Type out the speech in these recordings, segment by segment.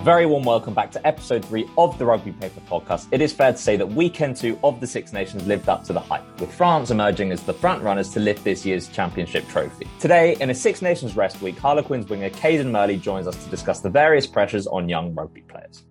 very warm welcome back to episode 3 of the Rugby Paper podcast. It is fair to say that weekend 2 of the Six Nations lived up to the hype, with France emerging as the front runners to lift this year's championship trophy. Today, in a Six Nations rest week, Harlequins winger Caden Murley joins us to discuss the various pressures on young rugby players.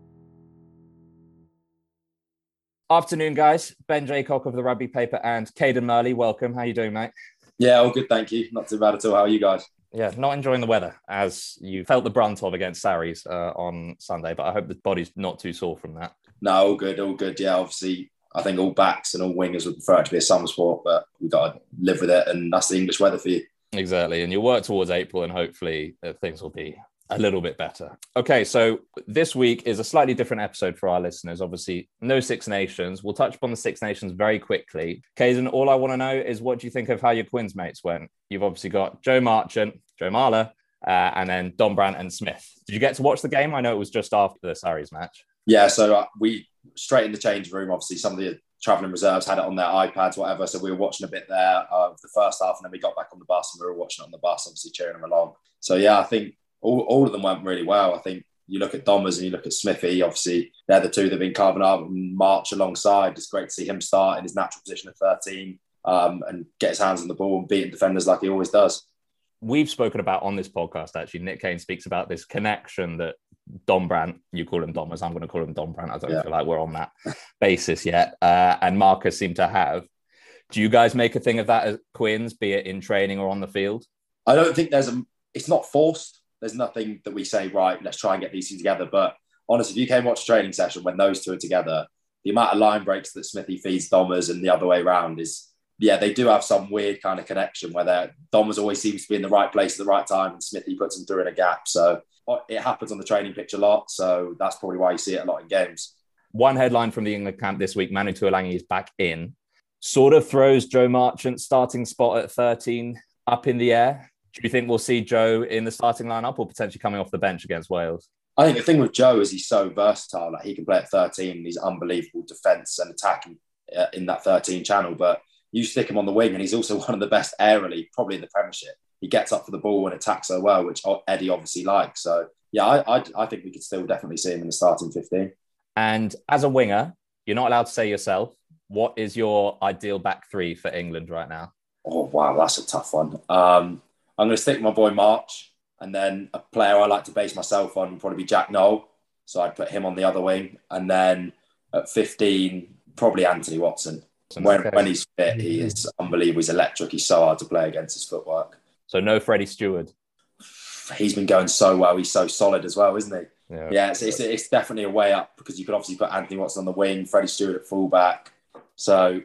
Afternoon, guys. Ben Jaycock of the Rugby Paper and Caden Murley, welcome. How are you doing, mate? Yeah, all good, thank you. Not too bad at all. How are you guys? Yeah, not enjoying the weather, as you felt the brunt of against Sarries on Sunday, but I hope the body's not too sore from that. No, all good. Yeah, obviously, I think all backs and all wingers would prefer it to be a summer sport, but we've got to live with it, and that's the English weather for you. Exactly, and you'll work towards April, and hopefully things will be a little bit better. Okay, so this week is a slightly different episode for our listeners. Obviously, no Six Nations. We'll touch upon the Six Nations very quickly. Caden, all I want to know is what do you think of how your Quins mates went? You've obviously got Joe Marchant, Joe Marler, and then Dombrandt and Smith. Did you get to watch the game? I know it was just after the Sarries match. Yeah, so we straight in the change room. Obviously, some of the travelling reserves had it on their iPads, whatever. So we were watching a bit there of the first half, and then we got back on the bus and we were watching it on the bus, obviously cheering them along. So yeah, I think all of them went really well. I think you look at Dommers and you look at Smithy, obviously they're the two that have been carving up and march alongside. It's great to see him start in his natural position at 13 and get his hands on the ball and beating defenders like he always does. We've spoken about on this podcast, actually, Nick Kane speaks about this connection that Dombrandt, you call him Dommers, I'm going to call him Dombrandt. I don't feel like we're on that basis yet. And Marcus seem to have. Do you guys make a thing of that as Quins, be it in training or on the field? I don't think it's not forced. There's nothing that we say, right, let's try and get these two together. But honestly, if you came watch a training session when those two are together, the amount of line breaks that Smithy feeds Dommers and the other way around is, they do have some weird kind of connection where Dommers always seems to be in the right place at the right time and Smithy puts him through in a gap. So it happens on the training pitch a lot. So that's probably why you see it a lot in games. One headline from the England camp this week, Manu Tuolangi is back in. Sort of throws Joe Marchant's starting spot at 13 up in the air. Do you think we'll see Joe in the starting lineup or potentially coming off the bench against Wales? I think the thing with Joe is he's so versatile. Like he can play at 13. He's unbelievable defence and attacking in that 13 channel. But you stick him on the wing and he's also one of the best aerially, probably in the Premiership. He gets up for the ball and attacks so well, which Eddie obviously likes. So, yeah, I think we could still definitely see him in the starting 15. And as a winger, you're not allowed to say yourself, what is your ideal back three for England right now? Oh, wow, that's a tough one. I'm going to stick with my boy March, and then a player I like to base myself on would probably be Jack Nowell. So I'd put him on the other wing. And then at 15, probably Anthony Watson. When he's fit, he is unbelievable. He's electric. He's so hard to play against his footwork. So no Freddie Stewart. He's been going so well. He's so solid as well, isn't he? Yeah, it's definitely a way up because you could obviously put Anthony Watson on the wing, Freddie Stewart at fullback. So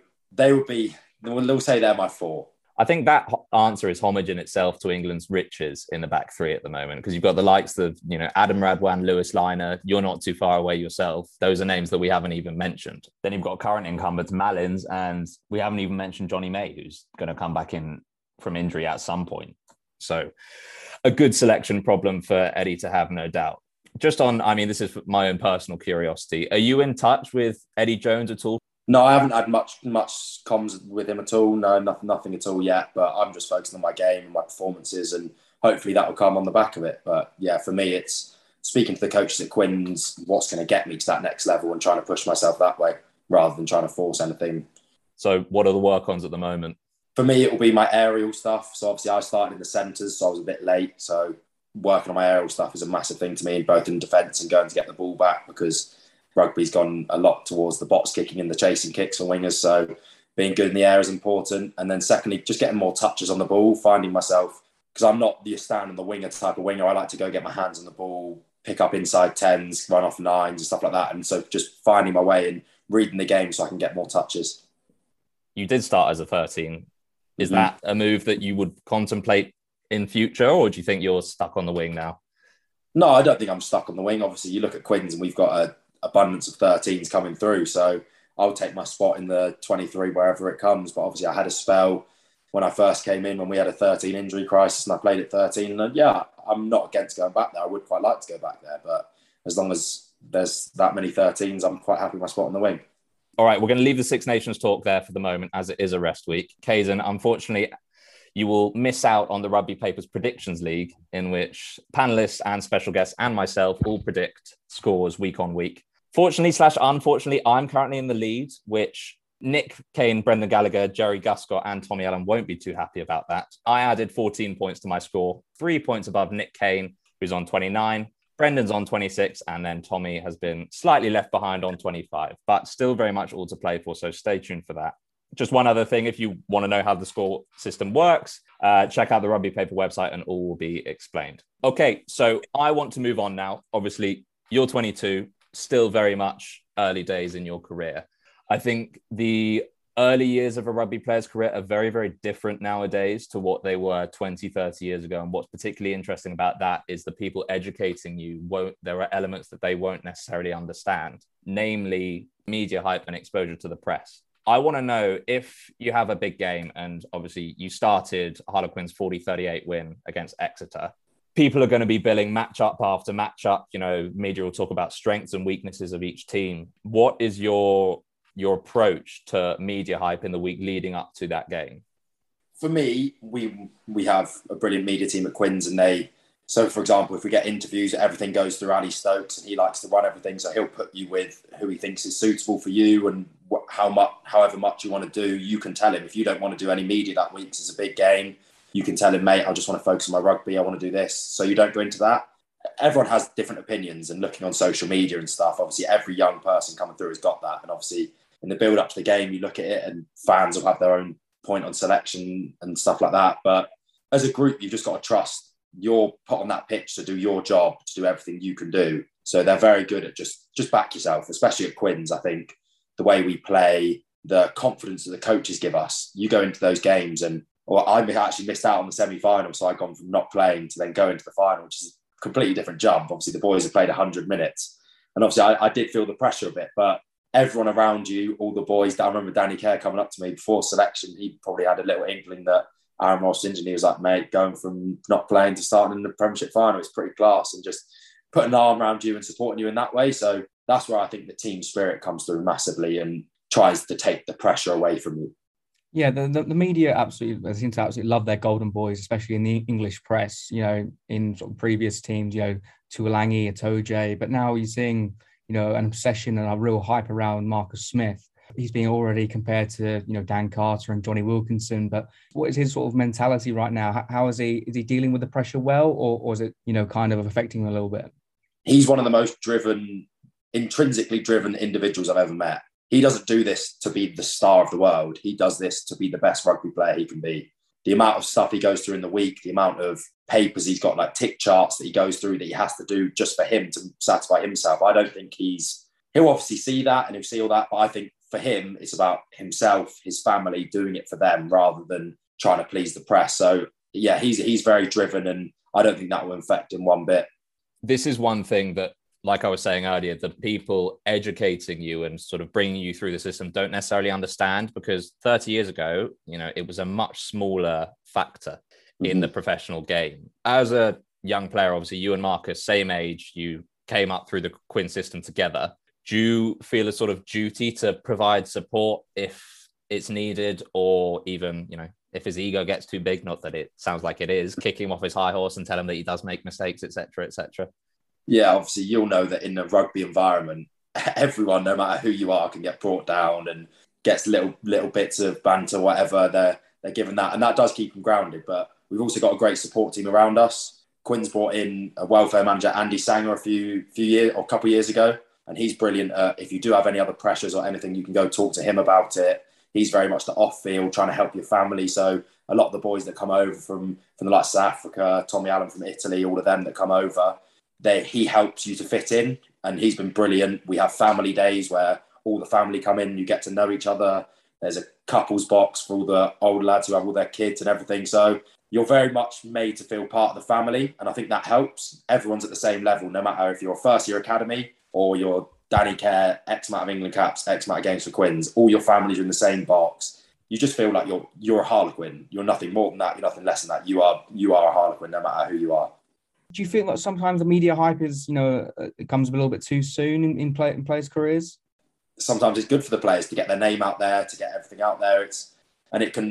they'll say they're my four. I think that answer is homage in itself to England's riches in the back three at the moment, because you've got the likes of, Adam Radwan, Lewis Liner. You're not too far away yourself. Those are names that we haven't even mentioned. Then you've got current incumbents, Malins, and we haven't even mentioned Johnny May, who's going to come back in from injury at some point. So a good selection problem for Eddie to have, no doubt. This is my own personal curiosity. Are you in touch with Eddie Jones at all? No, I haven't had much comms with him at all. No, nothing at all yet. But I'm just focusing on my game and my performances, and hopefully that will come on the back of it. But yeah, for me, it's speaking to the coaches at Quins, what's going to get me to that next level and trying to push myself that way rather than trying to force anything. So what are the work-ons at the moment? For me, it will be my aerial stuff. So obviously I started in the centres, so I was a bit late. So working on my aerial stuff is a massive thing to me, both in defence and going to get the ball back, because rugby's gone a lot towards the box kicking and the chasing kicks for wingers. So being good in the air is important. And then secondly, just getting more touches on the ball, finding myself, because I'm not the stand on the winger type of winger. I like to go get my hands on the ball, pick up inside 10s, run off 9s and stuff like that. And so just finding my way and reading the game so I can get more touches. You did start as a 13. Is that a move that you would contemplate in future, or do you think you're stuck on the wing now? No, I don't think I'm stuck on the wing. Obviously, you look at Quins and we've got an abundance of 13s coming through. So I'll take my spot in the 23 wherever it comes. But obviously, I had a spell when I first came in when we had a 13 injury crisis and I played at 13. And yeah, I'm not against going back there. I would quite like to go back there. But as long as there's that many 13s, I'm quite happy with my spot on the wing. All right, we're going to leave the Six Nations talk there for the moment, as it is a rest week. Caden, unfortunately, you will miss out on the Rugby Papers Predictions League, in which panelists and special guests and myself all predict scores week on week. Fortunately / unfortunately, I'm currently in the lead, which Nick Kane, Brendan Gallagher, Jerry Guscott, and Tommy Allen won't be too happy about that. I added 14 points to my score, 3 points above Nick Kane, who's on 29. Brendan's on 26, and then Tommy has been slightly left behind on 25, but still very much all to play for, so stay tuned for that. Just one other thing, if you want to know how the score system works, check out the Rugby Paper website and all will be explained. Okay, so I want to move on now. Obviously, you're 22, still very much early days in your career. I think the early years of a rugby player's career are very, very different nowadays to what they were 20, 30 years ago. And what's particularly interesting about that is the people educating you there are elements that they won't necessarily understand, namely media hype and exposure to the press. I want to know, if you have a big game, and obviously you started Harlequins 40-38 win against Exeter, people are going to be billing matchup after matchup. You know, media will talk about strengths and weaknesses of each team. What is your approach to media hype in the week leading up to that game? For me, we have a brilliant media team at Quins, and so for example, if we get interviews, everything goes through Ali Stokes, and he likes to run everything, so he'll put you with who he thinks is suitable for you, and however much you want to do, you can tell him. If you don't want to do any media that week, 'cause it's a big game, you can tell him, mate, I just want to focus on my rugby, I want to do this. So you don't go into that. Everyone has different opinions, and looking on social media and stuff, obviously every young person coming through has got that, and obviously in the build up to the game, you look at it and fans will have their own point on selection and stuff like that. But as a group, you've just got to trust you're put on that pitch to do your job, to do everything you can do. So they're very good at just back yourself, especially at Quins. I think the way we play, the confidence that the coaches give us, you go into those games and, well, I actually missed out on the semi-final. So I've gone from not playing to then going to the final, which is a completely different jump. Obviously the boys have played 100 minutes. And obviously I did feel the pressure a bit, but everyone around you, all the boys, I remember Danny Kerr coming up to me before selection. He probably had a little inkling that Aaron Ross injured. He was like, mate, going from not playing to starting in the Premiership final, it's pretty class, and just putting an arm around you and supporting you in that way. So that's where I think the team spirit comes through massively and tries to take the pressure away from you. Yeah, the media absolutely seem to absolutely love their golden boys, especially in the English press, you know, in sort of previous teams, you know, Tuolangi, Itoje, but now you're seeing, you know, an obsession and a real hype around Marcus Smith. He's being already compared to, you know, Dan Carter and Johnny Wilkinson. But what is his sort of mentality right now? How is he dealing with the pressure well, or is it, you know, kind of affecting him a little bit? He's one of the most intrinsically driven individuals I've ever met. He doesn't do this to be the star of the world. He does this to be the best rugby player he can be. The amount of stuff he goes through in the week, the amount of papers he's got, like tick charts that he goes through that he has to do just for him to satisfy himself. I don't think he'll obviously see that and he'll see all that, but I think for him, it's about himself, his family, doing it for them rather than trying to please the press. So yeah, he's very driven, and I don't think that will affect him one bit. This is one thing that, like I was saying earlier, the people educating you and sort of bringing you through the system don't necessarily understand, because 30 years ago, you know, it was a much smaller factor in the professional game. As a young player, obviously you and Marcus, same age, you came up through the Quinn system together. Do you feel a sort of duty to provide support if it's needed, or even, you know, if his ego gets too big, not that it sounds like it is, kick him off his high horse and tell him that he does make mistakes, etc., etc.? Yeah, obviously you'll know that in the rugby environment, everyone, no matter who you are, can get brought down and gets little bits of banter, whatever they're given that, and that does keep them grounded. But we've also got a great support team around us. Quinn's brought in a welfare manager, Andy Sanger, a couple of years ago, and he's brilliant. If you do have any other pressures or anything, you can go talk to him about it. He's very much the off-field, trying to help your family. So a lot of the boys that come over from the likes of South Africa, Tommy Allen from Italy, all of them that come over, he helps you to fit in, and he's been brilliant. We have family days where all the family come in, you get to know each other. There's a couples box for all the old lads who have all their kids and everything. So you're very much made to feel part of the family, and I think that helps. Everyone's at the same level, no matter if you're a first-year academy or you're Danny Kerr, X amount of England caps, X amount of games for Quins. All your families are in the same box. You just feel like you're a Harlequin. You're nothing more than that. You're nothing less than that. You are a Harlequin, no matter who you are. Do you feel like sometimes the media hype is, you know, it comes a little bit too soon in players' careers? Sometimes it's good for the players to get their name out there, to get everything out there. And it can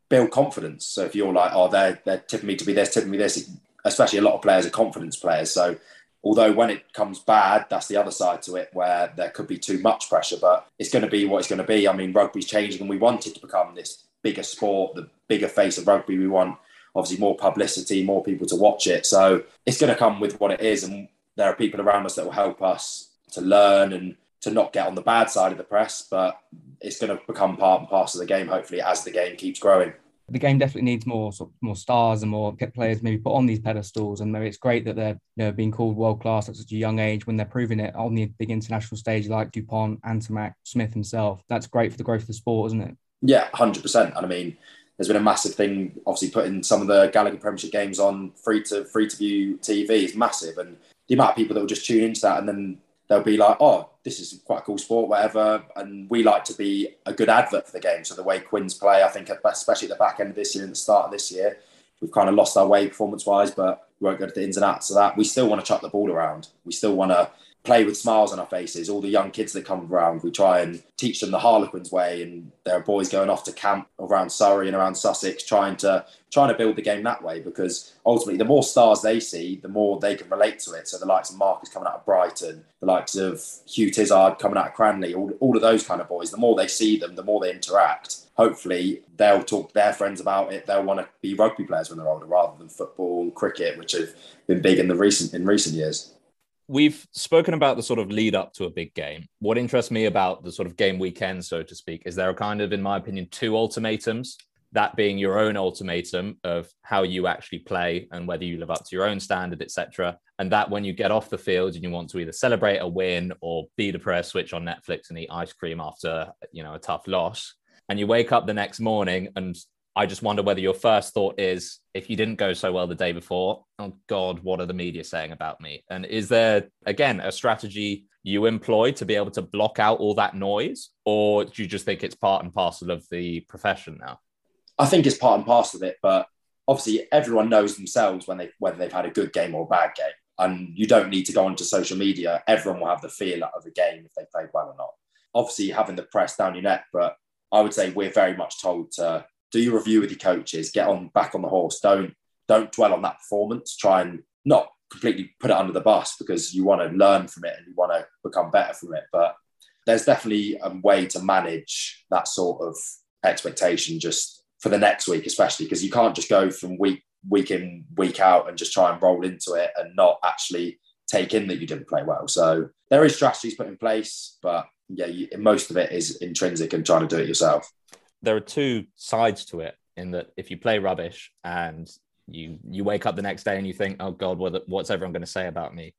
build confidence. So if you're like, oh, they're tipping me to be this, tipping me this, especially a lot of players are confidence players. So although when it comes bad, that's the other side to it where there could be too much pressure, but it's going to be what it's going to be. I mean, rugby's changing and we want it to become this bigger sport, the bigger face of rugby. We want obviously more publicity, more people to watch it. So it's going to come with what it is. And there are people around us that will help us to learn and to not get on the bad side of the press, but it's going to become part and parcel of the game, hopefully, as the game keeps growing. The game definitely needs more stars and more players maybe put on these pedestals. And maybe it's great that they're being called world class at such a young age when they're proving it on the big international stage like Dupont, Antamac, Smith himself. That's great for the growth of the sport, isn't it? Yeah, 100%. And I mean, there's been a massive thing, obviously putting some of the Gallagher Premiership games on free to view TV is massive. And the amount of people that will just tune into that and then they'll be like, oh, this is quite a cool sport, whatever. And we like to be a good advert for the game. So the way Quins play, I think, especially at the back end of this year and the start of this year, we've kind of lost our way performance-wise, but we won't go to the ins and outs of that. We still want to chuck the ball around. We still want to play with smiles on our faces. All the young kids that come around, we try and teach them the Harlequins way. And there are boys going off to camp around Surrey and around Sussex, trying to build the game that way. Because ultimately, the more stars they see, the more they can relate to it. So the likes of Marcus coming out of Brighton, the likes of Hugh Tizard coming out of Cranley, all of those kind of boys, the more they see them, the more they interact. Hopefully, they'll talk to their friends about it. They'll want to be rugby players when they're older, rather than football and cricket, which have been big in recent years. We've spoken about the sort of lead up to a big game. What interests me about the sort of game weekend, so to speak, is there are kind of, in my opinion, two ultimatums, that being your own ultimatum of how you actually play and whether you live up to your own standard, etc. And that when you get off the field and you want to either celebrate a win or be depressed, switch on Netflix and eat ice cream after, a tough loss. And you wake up the next morning and I just wonder whether your first thought is, if you didn't go so well the day before, oh God, what are the media saying about me? And is there, again, a strategy you employ to be able to block out all that noise? Or do you just think it's part and parcel of the profession now? I think it's part and parcel of it, but obviously everyone knows themselves whether they've had a good game or a bad game. And you don't need to go onto social media. Everyone will have the feel of a game if they played well or not. Obviously having the press down your neck, but I would say we're very much told to do your review with your coaches, get back on the horse. Don't dwell on that performance. Try and not completely put it under the bus, because you want to learn from it and you want to become better from it. But there's definitely a way to manage that sort of expectation just for the next week, especially because you can't just go from week in, week out and just try and roll into it and not actually take in that you didn't play well. So there is strategies put in place, but yeah, most of it is intrinsic and trying to do it yourself. There are two sides to it, in that if you play rubbish and you wake up the next day and you think, oh God, what's everyone going to say about me?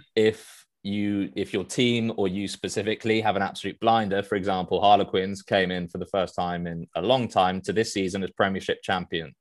If your team or you specifically have an absolute blinder, for example, Harlequins came in for the first time in a long time to this season as Premiership champions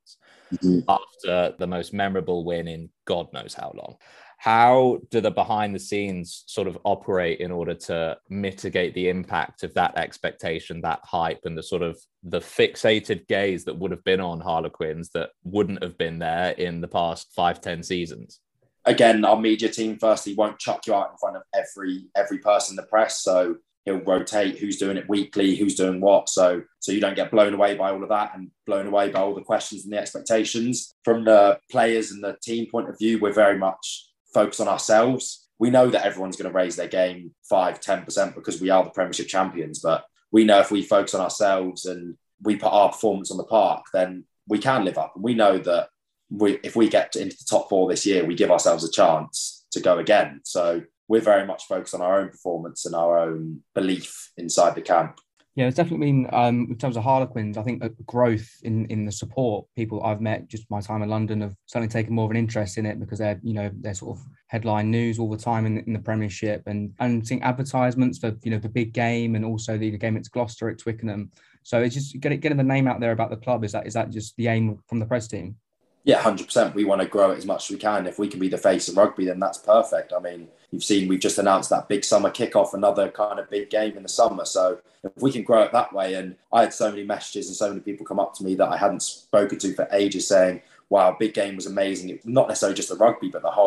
after the most memorable win in God knows how long. How do the behind the scenes sort of operate in order to mitigate the impact of that expectation, that hype, and the sort of the fixated gaze that would have been on Harlequins that wouldn't have been there in the past 5-10 seasons? Again, our media team firstly won't chuck you out in front of every person in the press. So he'll rotate who's doing it weekly, who's doing what. So you don't get blown away by all of that and blown away by all the questions and the expectations. From the players and the team point of view, we're very much focused on ourselves. We know that everyone's going to raise their game 5-10% because we are the Premiership champions. But we know if we focus on ourselves and we put our performance on the park, then we can live up. And we know that if we get into the top 4 this year, we give ourselves a chance to go again. So we're very much focused on our own performance and our own belief inside the camp. Yeah, it's definitely been, in terms of Harlequins, I think a growth in the support. People I've met, just my time in London, have certainly taken more of an interest in it because they're sort of headline news all the time in the Premiership, and seeing advertisements for, the big game and also the game at Gloucester at Twickenham. So it's just getting the name out there about the club. Is that just the aim from the press team? Yeah, 100%. We want to grow it as much as we can. If we can be the face of rugby, then that's perfect. I mean, you've seen we've just announced that big summer kickoff, another kind of big game in the summer. So if we can grow it that way, and I had so many messages and so many people come up to me that I hadn't spoken to for ages saying, wow, big game was amazing. Not necessarily just the rugby, but the whole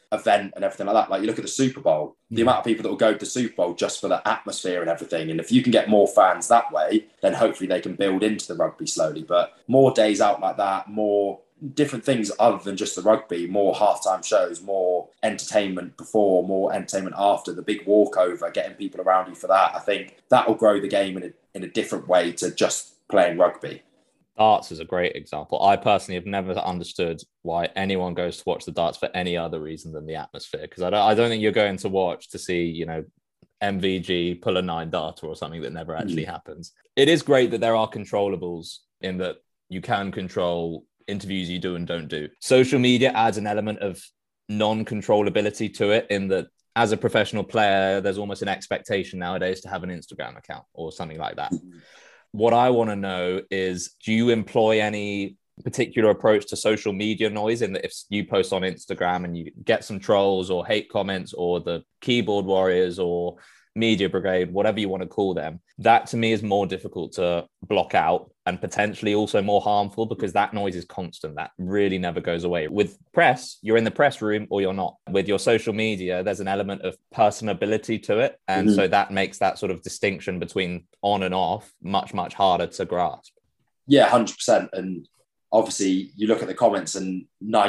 event and everything like that. Like you look at the Super Bowl, the amount of people that will go to the Super Bowl just for the atmosphere and everything. And if you can get more fans that way, then hopefully they can build into the rugby slowly. But more days out like that, more different things other than just the rugby, more halftime shows, more entertainment before, more entertainment after, the big walkover, getting people around you for that. I think that will grow the game in a different way to just playing rugby. Darts is a great example. I personally have never understood why anyone goes to watch the darts for any other reason than the atmosphere. Because I don't think you're going to watch to see, you know, MVG pull a 9 darter or something that never actually happens. It is great that there are controllables in that you can control interviews you do and don't do. Social media adds an element of non-controllability to it in that as a professional player, there's almost an expectation nowadays to have an Instagram account or something like that. What I want to know is, do you employ any particular approach to social media noise in that if you post on Instagram and you get some trolls or hate comments or the keyboard warriors or media brigade, whatever you want to call them, that to me is more difficult to block out and potentially also more harmful because that noise is constant. That really never goes away. With press, you're in the press room or you're not. With your social media, there's an element of personability to it. And so that makes that sort of distinction between on and off much, much harder to grasp. Yeah, 100%. And obviously you look at the comments and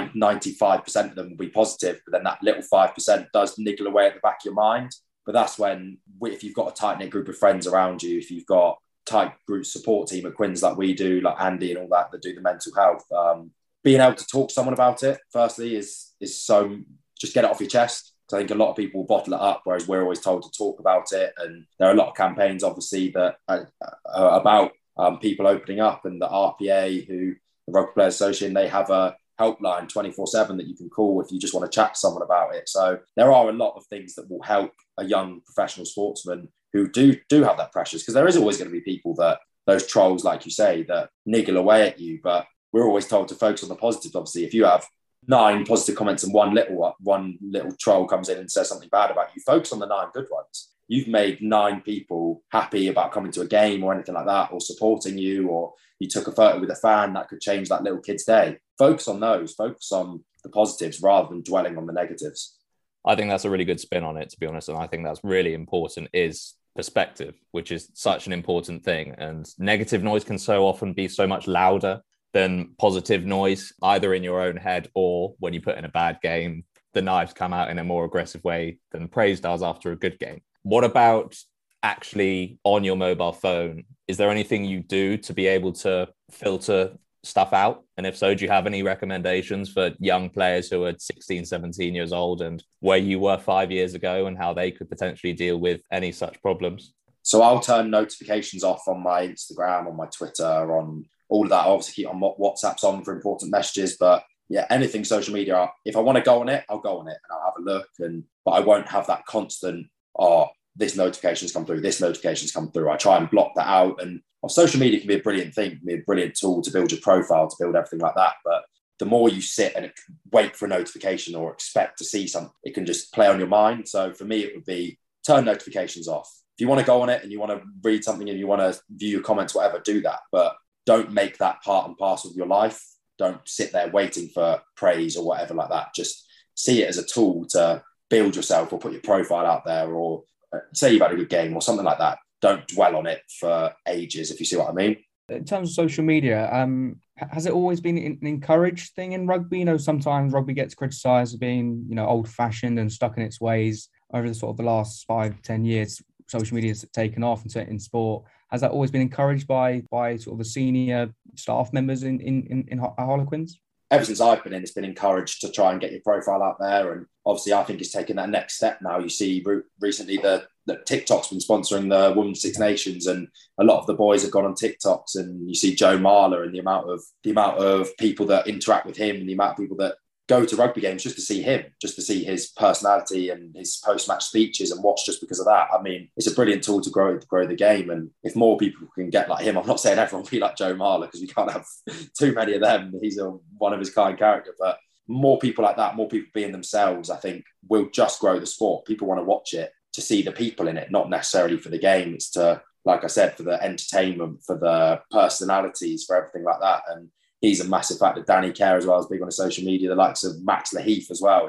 95% of them will be positive, but then that little 5% does niggle away at the back of your mind. But that's when, if you've got a tight-knit group of friends around you, if you've got tight group support team at Quins like we do, like Andy and all that do the mental health, being able to talk to someone about it, firstly, is so, just get it off your chest. So I think a lot of people bottle it up, whereas we're always told to talk about it. And there are a lot of campaigns, obviously, that are about people opening up, and the RPA, who the Rugby Players Association, they have a helpline 24/7 that you can call if you just want to chat to someone about it. So there are a lot of things that will help a young professional sportsman who do have that pressures, because there is always going to be people, that those trolls, like you say, that niggle away at you. But we're always told to focus on the positives. Obviously, if you have 9 positive comments and one little troll comes in and says something bad about you, focus on the 9 good ones. You've made 9 people happy about coming to a game or anything like that, or supporting you, or you took a photo with a fan that could change that little kid's day. Focus on those, focus on the positives rather than dwelling on the negatives. I think that's a really good spin on it, to be honest. And I think that's really important, is perspective, which is such an important thing. And negative noise can so often be so much louder than positive noise, either in your own head or when you put in a bad game, the knives come out in a more aggressive way than praise does after a good game. What about actually on your mobile phone? Is there anything you do to be able to filter stuff out? And if so, do you have any recommendations for young players who are 16, 17 years old and where you were 5 years ago, and how they could potentially deal with any such problems? So I'll turn notifications off on my Instagram, on my Twitter, on all of that. I obviously keep on WhatsApps on for important messages, but yeah, anything social media, if I want to go on it, I'll go on it and I'll have a look. But I won't have that constant, this notification's come through, this notification's come through. I try and block that out. And social media can be a brilliant thing, can be a brilliant tool to build your profile, to build everything like that. But the more you sit and wait for a notification or expect to see something, it can just play on your mind. So for me, it would be turn notifications off. If you want to go on it and you want to read something and you want to view your comments, whatever, do that. But don't make that part and parcel of your life. Don't sit there waiting for praise or whatever like that. Just see it as a tool to build yourself or put your profile out there, or say you've had a good game or something like that. Don't dwell on it for ages, if you see what I mean. In terms of social media, has it always been an encouraged thing in rugby? You know, sometimes rugby gets criticised as being, you know, old-fashioned and stuck in its ways. Over the sort of the last 5-10 years, social media has taken off in sport. Has that always been encouraged by sort of the senior staff members in Harlequins? Ever since I've been in, it's been encouraged to try and get your profile out there. And obviously, I think it's taken that next step now. You see recently that TikTok's been sponsoring the Women's Six Nations, and a lot of the boys have gone on TikToks. And you see Joe Marler and the amount of people that interact with him, and the amount of people that go to rugby games just to see him, just to see his personality and his post-match speeches and watch just because of that. I mean, it's a brilliant tool to grow the game. And if more people can get like him, I'm not saying everyone will be like Joe Marler, because we can't have too many of them. He's a one of his kind character, but more people like that, more people being themselves, I think will just grow the sport. People want to watch it to see the people in it, not necessarily for the game. It's to, like I said, for the entertainment, for the personalities, for everything like that. And he's a massive factor. Danny Kerr as well is big on social media. The likes of Max Laheath as well. He's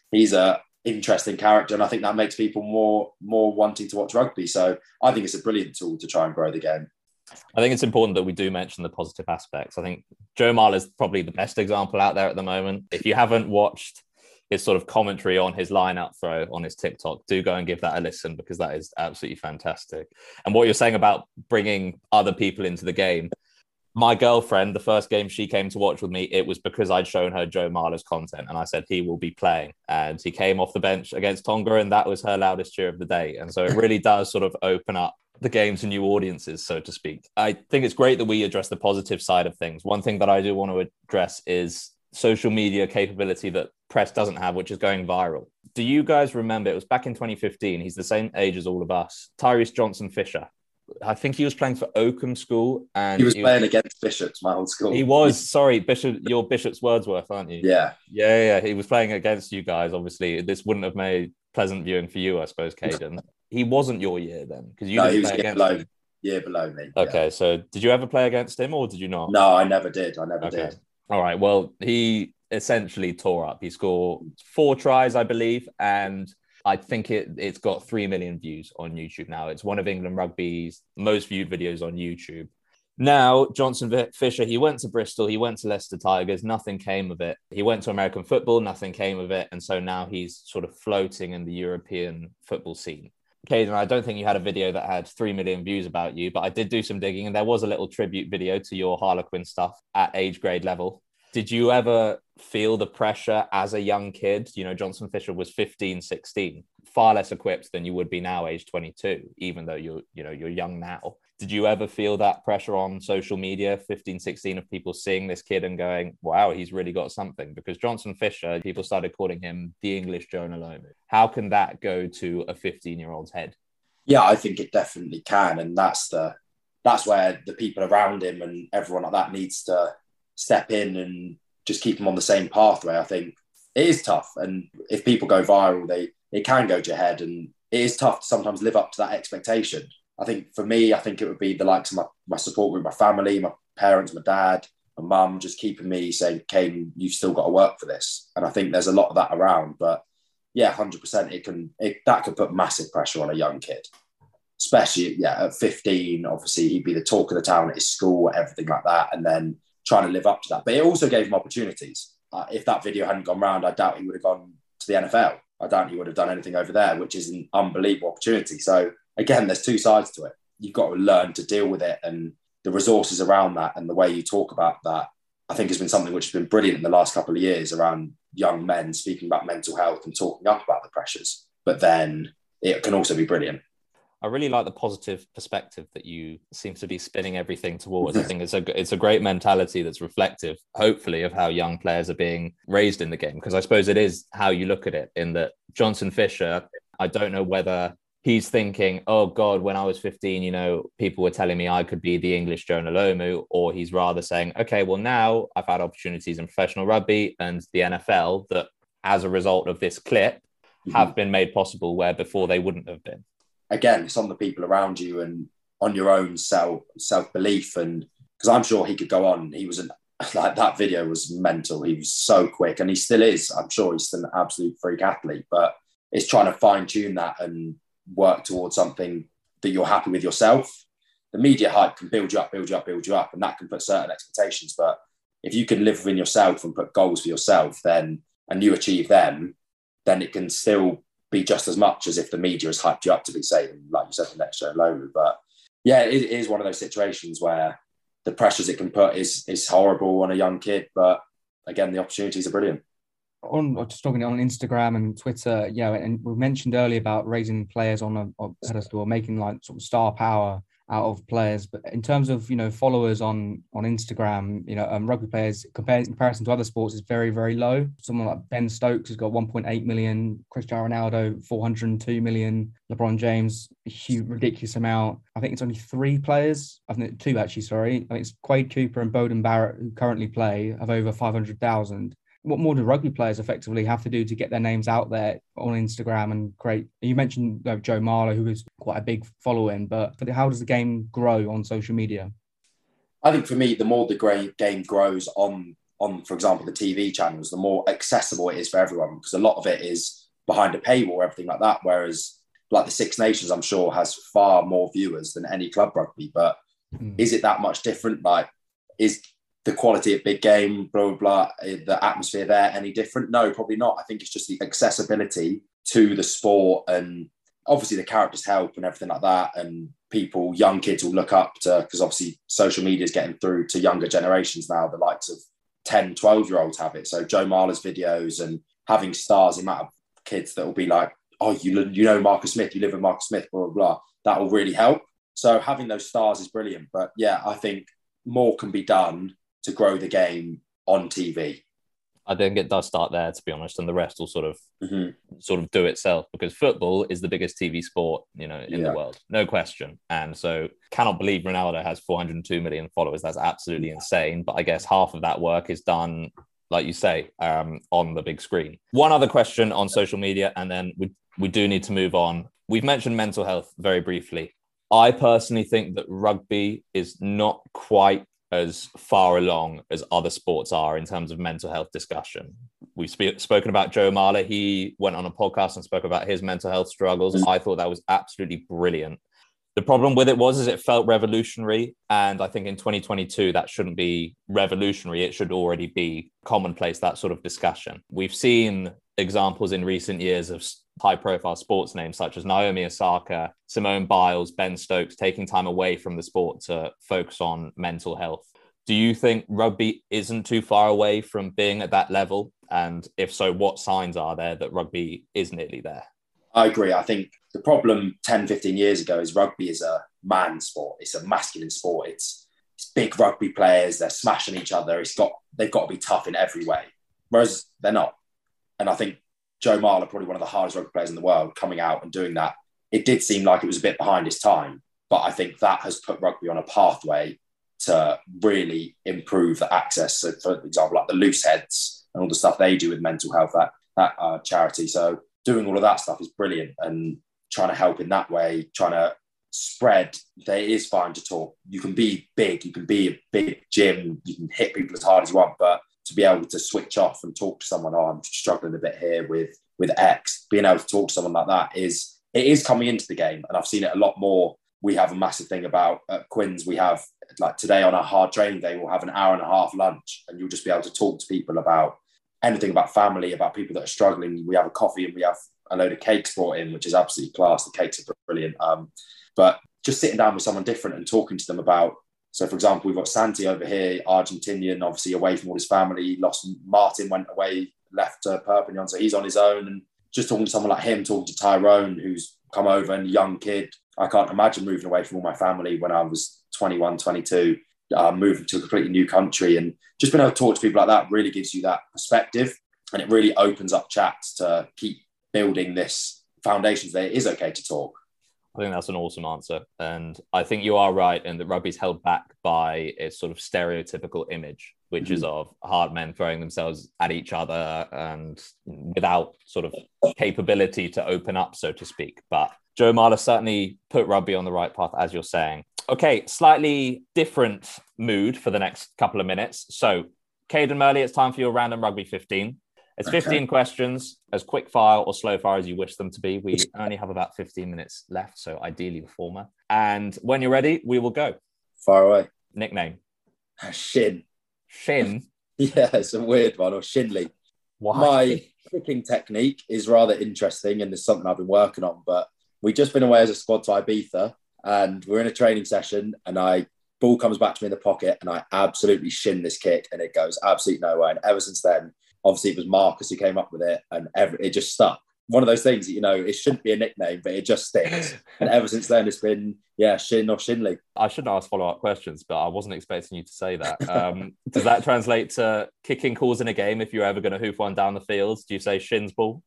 he's a interesting character, and I think that makes people more wanting to watch rugby. So I think it's a brilliant tool to try and grow the game. I think it's important that we do mention the positive aspects. I think Joe Marler is probably the best example out there at the moment. If you haven't watched his sort of commentary on his line-out throw on his TikTok, do go and give that a listen, because that is absolutely fantastic. And what you're saying about bringing other people into the game, my girlfriend, the first game she came to watch with me, it was because I'd shown her Joe Marler's content and I said he will be playing. And he came off the bench against Tonga, and that was her loudest cheer of the day. And so it really does sort of open up the game to new audiences, so to speak. I think it's great that we address the positive side of things. One thing that I do want to address is social media capability that press doesn't have, which is going viral. Do you guys remember, it was back in 2015, he's the same age as all of us, Tyrese Johnson-Fisher. I think he was playing for Oakham School. And he was playing against Bishops, my old school. He was, sorry, Bishop, you're Bishop's Wordsworth, aren't you? Yeah. Yeah. He was playing against you guys, obviously. This wouldn't have made pleasant viewing for you, I suppose, Caden. He wasn't your year then, because you didn't play against him. Year below me. Okay, yeah. So did you ever play against him, or did you not? No, I never did. I never did. All right. Well, he essentially tore up. He scored 4 tries, I believe, and I think it's got 3 million views on YouTube now. It's one of England Rugby's most viewed videos on YouTube. Now, Johnson-Fisher, he went to Bristol, he went to Leicester Tigers, nothing came of it. He went to American football, nothing came of it. And so now he's sort of floating in the European football scene. Caden, I don't think you had a video that had 3 million views about you, but I did do some digging, and there was a little tribute video to your Harlequin stuff at age grade level. Did you ever feel the pressure as a young kid? You know, Johnson-Fisher was 15, 16, far less equipped than you would be now, age 22, even though you're young now. Did you ever feel that pressure on social media, 15, 16, of people seeing this kid and going, wow, he's really got something? Because Johnson-Fisher, people started calling him the English Jonah Lomu. How can that go to a 15-year-old's head? Yeah, I think it definitely can. And that's where the people around him and everyone like that needs to step in and just keep him on the same pathway. I think it is tough. And if people go viral, it can go to your head. And it is tough to sometimes live up to that expectation. I think for me, it would be the likes of my support with my family, my parents, my dad, my mum, just keeping me saying, Caden, you've still got to work for this. And I think there's a lot of that around. But yeah, 100%, that could put massive pressure on a young kid. Especially, at 15, obviously, he'd be the talk of the town at his school, everything like that. And then trying to live up to that. But it also gave him opportunities. If that video hadn't gone round, I doubt he would have gone to the NFL. I doubt he would have done anything over there, which is an unbelievable opportunity. So again, there's 2 sides to it. You've got to learn to deal with it, and the resources around that and the way you talk about that, I think, has been something which has been brilliant in the last couple of years around young men speaking about mental health and talking up about the pressures. But then it can also be brilliant. I really like the positive perspective that you seem to be spinning everything towards. I think it's a great mentality that's reflective, hopefully, of how young players are being raised in the game. Because I suppose it is how you look at it, in that Johnson-Fisher, I don't know whether he's thinking, oh God, when I was 15, people were telling me I could be the English Jonah Lomu, or he's rather saying, okay, well, now I've had opportunities in professional rugby and the NFL that, as a result of this clip, have been made possible where before they wouldn't have been. Again, it's on the people around you and on your own self-belief. And because I'm sure he could go on. He was that video was mental. He was so quick, and he still is. I'm sure he's still an absolute freak athlete, but it's trying to fine tune that and work towards something that you're happy with yourself. The media hype can build you up, and that can put certain expectations. But if you can live within yourself and put goals for yourself, and you achieve them, then it can still be just as much as if the media has hyped you up to be, say, like you said, the next Jonah Lomu. But yeah, it is one of those situations where the pressures it can put is horrible on a young kid. But again, the opportunities are brilliant. Just talking on Instagram and Twitter, and we mentioned earlier about raising players on a pedestal, making like sort of star power out of players. But in terms of followers on Instagram, rugby players in comparison to other sports is very, very low. Someone like Ben Stokes has got 1.8 million, Cristiano Ronaldo 402 million, LeBron James a huge ridiculous amount. I think it's only 3 players. I think 2 actually. Sorry, I think it's Quade Cooper and Bowden Barrett who currently play have over 500,000. What more do rugby players effectively have to do to get their names out there on Instagram and create? You mentioned Joe Marler, who has quite a big following, but how does the game grow on social media? I think for me, the more the game grows on on, for example, the TV channels, the more accessible it is for everyone, because a lot of it is behind a paywall, everything like that. Whereas like the Six Nations, I'm sure, has far more viewers than any club rugby. But is it that much different? Like, is the quality at big game, blah, blah, blah, the atmosphere there any different? No, probably not. I think it's just the accessibility to the sport, and obviously the characters help and everything like that. And people, young kids will look up to, because obviously social media is getting through to younger generations now, the likes of 10, 12-year-olds have it. So Joe Marler's videos and having stars, the amount of kids that will be like, oh, you know Marcus Smith, you live with Marcus Smith, blah, blah, blah. That will really help. So having those stars is brilliant. But yeah, I think more can be done to grow the game on TV. I think it does start there, to be honest, and the rest will sort of do itself, because football is the biggest TV sport, in the world, no question. And so, cannot believe Ronaldo has 402 million followers. That's absolutely insane. But I guess half of that work is done, like you say, on the big screen. One other question on social media, and then we do need to move on. We've mentioned mental health very briefly. I personally think that rugby is not quite as far along as other sports are in terms of mental health discussion. We've spoken about Joe Marler. He went on a podcast and spoke about his mental health struggles. I thought that was absolutely brilliant. The problem with it is it felt revolutionary. And I think in 2022, that shouldn't be revolutionary. It should already be commonplace, that sort of discussion. We've seen examples in recent years of high-profile sports names such as Naomi Osaka, Simone Biles, Ben Stokes, taking time away from the sport to focus on mental health. Do you think rugby isn't too far away from being at that level? And if so, what signs are there that rugby is nearly there? I agree. I think the problem 10, 15 years ago is rugby is a man sport. It's a masculine sport. It's big rugby players. They're smashing each other. They've got to be tough in every way. Whereas they're not. And I think Joe Marler, probably one of the hardest rugby players in the world, coming out and doing that, it did seem like it was a bit behind his time. But I think that has put rugby on a pathway to really improve the access. So, for example, like the Loose Heads and all the stuff they do with mental health, that charity. So doing all of that stuff is brilliant, and trying to help in that way, trying to spread. There is fine to talk. You can be big, you can be a big gym, you can hit people as hard as you want, but to be able to switch off and talk to someone, oh, I'm struggling a bit here with X, being able to talk to someone like that is coming into the game. And I've seen it a lot more. We have a massive thing about at Quins. We have, like today on our hard training day, we'll have an hour and a half lunch, and you'll just be able to talk to people about anything, about family, about people that are struggling. We have a coffee and we have a load of cakes brought in, which is absolutely class. The cakes are brilliant. But just sitting down with someone different and talking to them about, so for example, we've got Santi over here, Argentinian, obviously away from all his family. Martin went away, left to Perpignan, so he's on his own. And just talking to someone like him, talking to Tyrone, who's come over, and a young kid. I can't imagine moving away from all my family when I was 21, 22, moving to a completely new country. And just being able to talk to people like that really gives you that perspective, and it really opens up chats to keep building this foundation that it is okay to talk. I think that's an awesome answer. And I think you are right in that rugby's held back by its sort of stereotypical image, which is of hard men throwing themselves at each other and without sort of capability to open up, so to speak. But Joe Marler certainly put rugby on the right path, as you're saying. Okay, slightly different mood for the next couple of minutes. So, Caden Murley, it's time for your random rugby 15. It's 15 questions, as quick fire or slow fire as you wish them to be. We only have about 15 minutes left, so ideally the former. And when you're ready, we will go. Far away. Nickname? Shin. Shin? Yeah, it's a weird one, or Shinley. Why? My kicking technique is rather interesting, and it's something I've been working on, but we've just been away as a squad to Ibiza, and we're in a training session, and ball comes back to me in the pocket, and I absolutely shin this kick, and it goes absolutely nowhere. And ever since then, obviously it was Marcus who came up with it, and it just stuck. One of those things that, it shouldn't be a nickname, but it just sticks. And ever since then, it's been, Shin or Shinley. I shouldn't ask follow-up questions, but I wasn't expecting you to say that. Does that translate to kicking calls in a game? If you're ever going to hoof one down the field, do you say Shin's ball?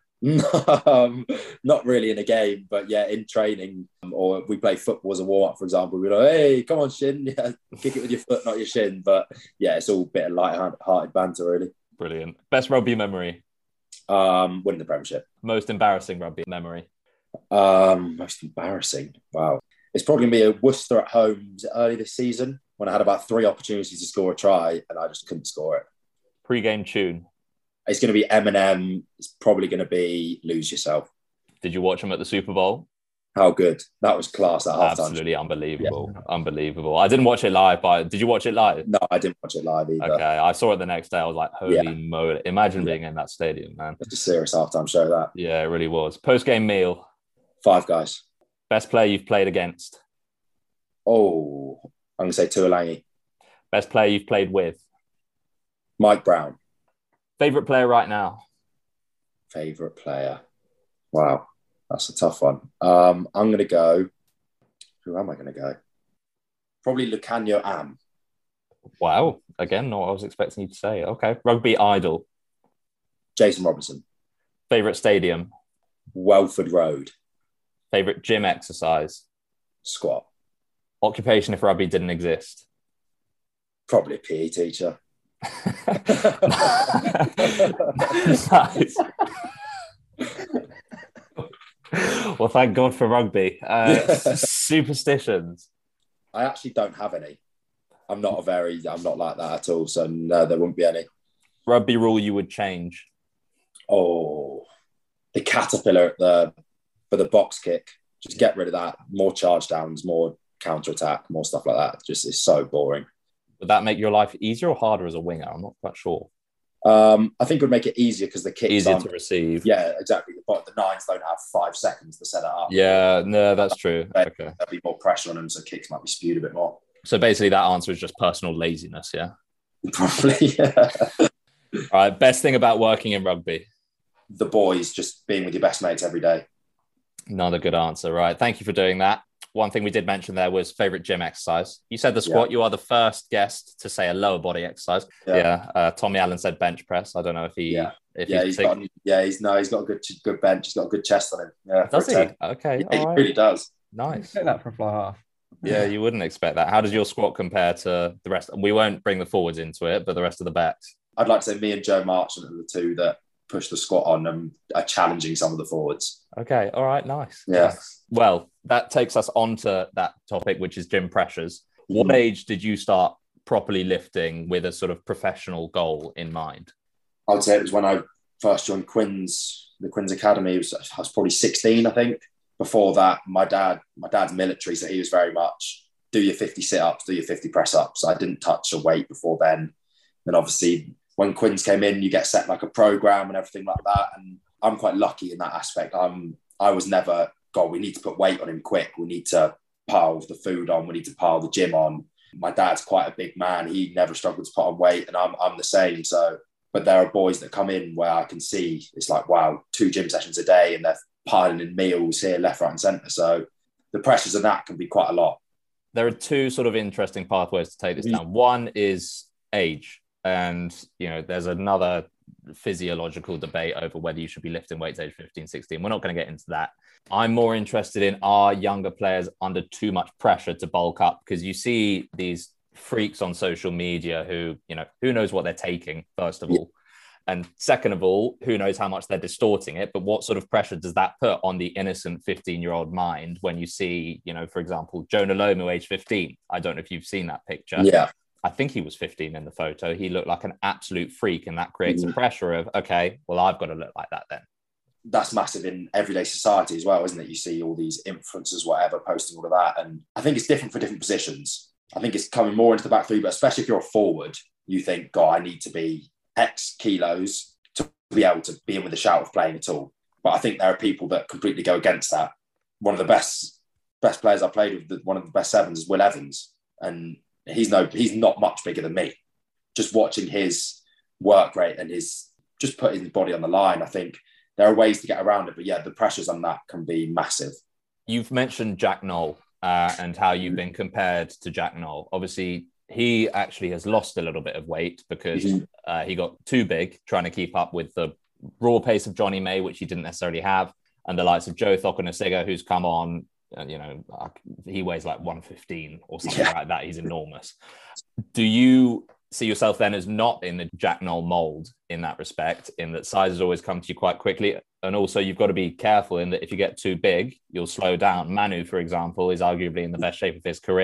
Not really in a game, but in training, or if we play football as a warm-up, for example, we're like, hey, come on, Shin, kick it with your foot, not your shin. But it's all a bit of light-hearted banter, really. Brilliant. Best rugby memory? Winning the Premiership. Most embarrassing rugby memory? Most embarrassing? Wow. It's probably going to be a Worcester at home. Was it early this season when I had about 3 opportunities to score a try and I just couldn't score it? Pre-game tune. It's going to be Eminem. It's probably going to be Lose Yourself. Did you watch him at the Super Bowl? How good. That was class at halftime. Absolutely unbelievable. Yeah. Unbelievable. I didn't watch it live, but did you watch it live? No, I didn't watch it live either. Okay. I saw it the next day. I was like, holy moly. Imagine being in that stadium, man. It's a serious halftime show, that. Yeah, it really was. Post-game meal. Five Guys. Best player you've played against? Oh, I'm going to say Tuolangi. Best player you've played with? Mike Brown. Favorite player right now? Favorite player. Wow, that's a tough one. I'm going to go. Who am I going to go? Probably Lucanio Am. Wow. Again, not what I was expecting you to say. Okay. Rugby idol. Jason Robinson. Favorite stadium? Welford Road. Favorite gym exercise? Squat. Occupation if rugby didn't exist? Probably a PE teacher. Nice. Well, thank God for rugby. Superstitions. I actually don't have any. I'm not like that at all. So no, there wouldn't be any. Rugby rule you would change? Oh, the caterpillar for the box kick. Just get rid of that. More charge downs, more counter attack, more stuff like that. Just it's so boring. Would that make your life easier or harder as a winger? I'm not quite sure. I think it would make it easier because the kicks easier to receive. Yeah, exactly. But the nines don't have 5 seconds to set it up. Yeah, no, that's true. Okay. There'll be more pressure on them, so kicks might be spewed a bit more. So basically, that answer is just personal laziness. Yeah, probably. Yeah. All right. Best thing about working in rugby? The boys, just being with your best mates every day. Another good answer. Right. Thank you for doing that. One thing we did mention there was favorite gym exercise. You said the squat. Yeah. You are the first guest to say a lower body exercise. Yeah. Tommy Allen said bench press. I don't know if he. Yeah. He's got a good bench. He's got a good chest on him. Yeah. Does he? Okay. Yeah, he really does. Nice. Say that for a fly half. Yeah, you wouldn't expect that. How does your squat compare to the rest? We won't bring the forwards into it, but the rest of the backs. I'd like to say me and Joe Marchant are the two that push the squat on and are challenging some of the forwards. Okay. All right. Nice. Yeah. Nice. Well, that takes us on to that topic, which is gym pressures. What age did you start properly lifting with a sort of professional goal in mind? I would say it was when I first joined the Quins Academy. I was probably 16, I think. Before that, my dad's military, so he was very much do your 50 sit-ups, do your 50 press-ups. I didn't touch a weight before then. Then obviously when Quins came in, you get set like a program and everything like that. And I'm quite lucky in that aspect. I was never, God, we need to put weight on him quick. We need to pile the food on. We need to pile the gym on. My dad's quite a big man. He never struggled to put on weight, and I'm the same. So, but there are boys that come in where I can see it's like, wow, 2 gym sessions a day, and they're piling in meals here, left, right, and centre. So the pressures of that can be quite a lot. There are 2 sort of interesting pathways to take this down. One is age, and there's another physiological debate over whether you should be lifting weights age 15, 16. We're not going to get into that. I'm more interested in, are younger players under too much pressure to bulk up? Because you see these freaks on social media who knows what they're taking, first of all. And second of all, who knows how much they're distorting it, but what sort of pressure does that put on the innocent 15-year-old mind when you see, for example, Jonah Lomu, age 15. I don't know if you've seen that picture. Yeah. I think he was 15 in the photo. He looked like an absolute freak, and that creates a pressure of, okay, well, I've got to look like that then. That's massive in everyday society as well, isn't it? You see all these influencers, whatever, posting all of that. And I think it's different for different positions. I think it's coming more into the back three, but especially if you're a forward, you think, God, I need to be X kilos to be able to be in with a shout of playing at all. But I think there are people that completely go against that. One of the best players I played with, one of the best sevens, is Will Evans. And he's not much bigger than me. Just watching his work rate and his just putting his body on the line, I think there are ways to get around it. But yeah, the pressures on that can be massive. You've mentioned Jack Nowell and how you've been compared to Jack Nowell. Obviously, he actually has lost a little bit of weight because he got too big trying to keep up with the raw pace of Johnny May, which he didn't necessarily have, and the likes of Joe Thokonasiga, who's come on. He weighs like 115 or something like that. He's enormous. Do you see yourself then as not in the Jack Nowell mold in that respect, in that sizes always come to you quite quickly? And also you've got to be careful in that if you get too big, you'll slow down. Manu, for example, is arguably in the best shape of his career.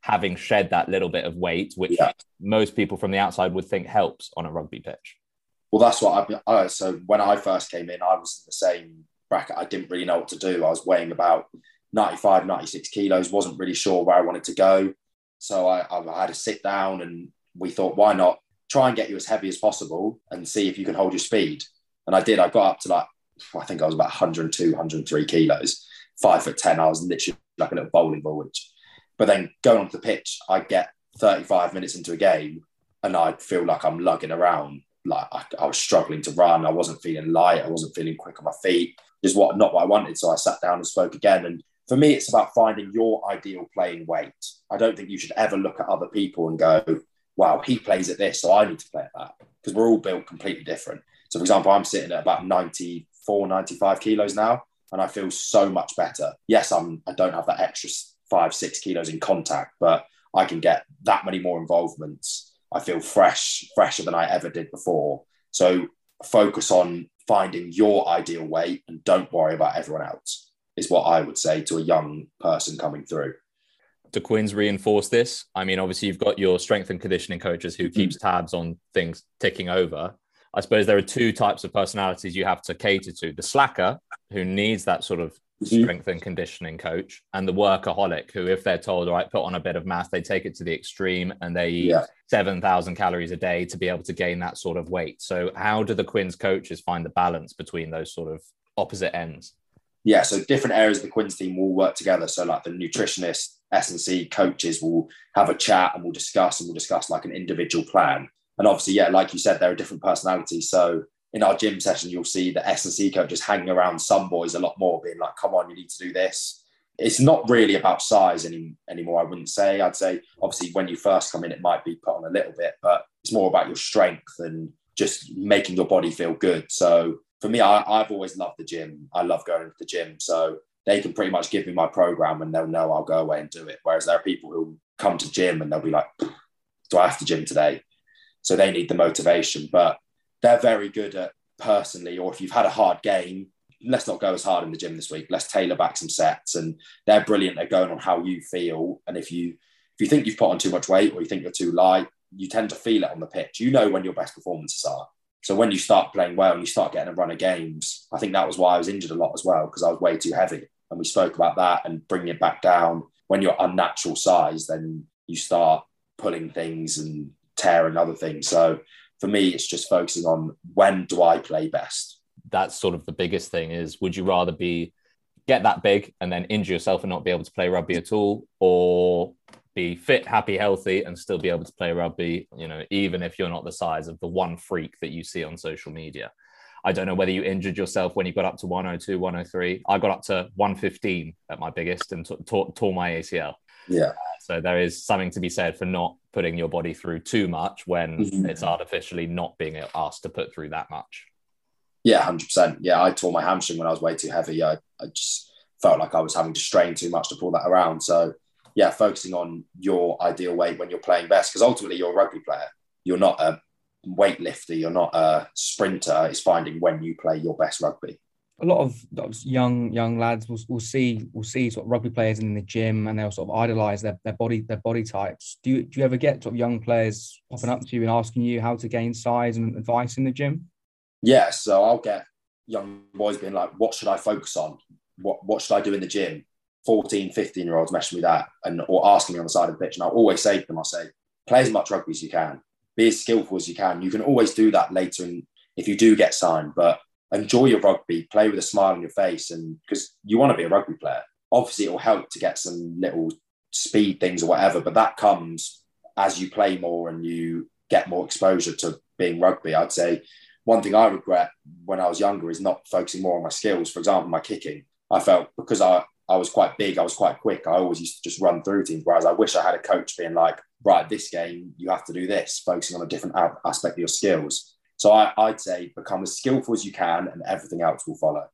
having shed that little bit of weight, which most people from the outside would think helps on a rugby pitch? Well, that's what so when I first came in, I was in the same bracket. I didn't really know what to do. I was weighing about 95, 96 kilos, wasn't really sure where I wanted to go. So I had to sit down, and we thought, why not try and get you as heavy as possible and see if you can hold your speed. And I did. I got up to I think I was about 102, 103 kilos, 5'10". I was literally like a little bowling ball. But then going onto the pitch, I'd get 35 minutes into a game and I'd feel like I'm lugging around. Like I was struggling to run. I wasn't feeling light. I wasn't feeling quick on my feet. Just not what I wanted. So I sat down and spoke again. And for me, it's about finding your ideal playing weight. I don't think you should ever look at other people and go, wow, he plays at this, so I need to play at that. Because we're all built completely different. So, for example, I'm sitting at about 94, 95 kilos now, and I feel so much better. Yes, I don't have that extra 5-6 kilos in contact, but I can get that many more involvements. I feel fresher than I ever did before. So focus on finding your ideal weight and don't worry about everyone else, is what I would say to a young person coming through. Do Quins reinforce this? I mean, obviously you've got your strength and conditioning coaches who keeps tabs on things ticking over. I suppose there are two types of personalities you have to cater to. The slacker, who needs that sort of strength and conditioning coach, and the workaholic, who, if they're told, all right, put on a bit of mass, they take it to the extreme and they eat 7,000 calories a day to be able to gain that sort of weight. So how do the Quins coaches find the balance between those sort of opposite ends? Yeah, so different areas of the Quins team will work together. So like the nutritionist, S&C coaches will have a chat and we'll discuss like an individual plan. And obviously, like you said, there are different personalities. So in our gym session, you'll see the S&C coaches hanging around some boys a lot more, being like, come on, you need to do this. It's not really about size anymore, I wouldn't say. I'd say, obviously, when you first come in, it might be put on a little bit, but it's more about your strength and just making your body feel good. So for me, I've always loved the gym. I love going to the gym. So they can pretty much give me my program and they'll know I'll go away and do it. Whereas there are people who come to gym and they'll be like, do I have to gym today? So they need the motivation. But they're very good at personally, or if you've had a hard game, let's not go as hard in the gym this week. Let's tailor back some sets. And they're brilliant at going on how you feel. And if you think you've put on too much weight or you think you're too light, you tend to feel it on the pitch. You know when your best performances are. So when you start playing well and you start getting a run of games, I think that was why I was injured a lot as well, because I was way too heavy. And we spoke about that and bringing it back down. When you're unnatural size, then you start pulling things and tearing other things. So for me, it's just focusing on when do I play best? That's sort of the biggest thing is, would you rather get that big and then injure yourself and not be able to play rugby at all, or be fit, happy, healthy and still be able to play rugby, even if you're not the size of the one freak that you see on social media? I don't know whether you injured yourself when you got up to 102, 103. I got up to 115 at my biggest and tore my ACL. Yeah. So there is something to be said for not putting your body through too much when it's artificially not being asked to put through that much. Yeah, 100%. Yeah, I tore my hamstring when I was way too heavy. I just felt like I was having to strain too much to pull that around. So yeah, focusing on your ideal weight when you're playing best, because ultimately you're a rugby player. You're not a weightlifter. You're not a sprinter. It's finding when you play your best rugby. A lot of young lads will see sort of rugby players in the gym and they'll sort of idolize their body types. Do you ever get sort of young players popping up to you and asking you how to gain size and advice in the gym? Yeah, so I'll get young boys being like, what should I focus on? What should I do in the gym? 14, 15-year-olds messaging me that or asking me on the side of the pitch. And I'll always say to them, I'll say, play as much rugby as you can. Be as skillful as you can. You can always do that later if you do get signed, but enjoy your rugby, play with a smile on your face, and because you want to be a rugby player. Obviously, it will help to get some little speed things or whatever, but that comes as you play more and you get more exposure to being rugby. I'd say one thing I regret when I was younger is not focusing more on my skills. For example, my kicking. I felt because I was quite big, I was quite quick, I always used to just run through teams, whereas I wish I had a coach being like, right, this game, you have to do this, focusing on a different aspect of your skills. So I'd say become as skillful as you can and everything else will follow.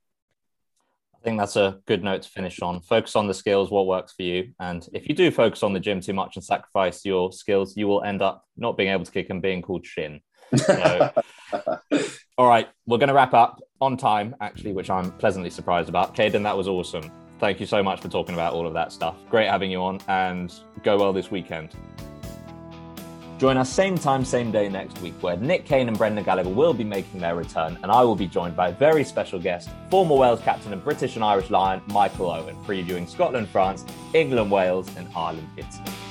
I think that's a good note to finish on. Focus on the skills, what works for you. And if you do focus on the gym too much and sacrifice your skills, you will end up not being able to kick and being called shin. So, all right, we're going to wrap up on time, actually, which I'm pleasantly surprised about. Caden, that was awesome. Thank you so much for talking about all of that stuff. Great having you on, and go well this weekend. Join us same time, same day next week, where Nick Kane and Brendan Gallagher will be making their return, and I will be joined by a very special guest, former Wales captain and British and Irish Lion, Michael Owen, previewing Scotland, France, England, Wales, and Ireland, Italy.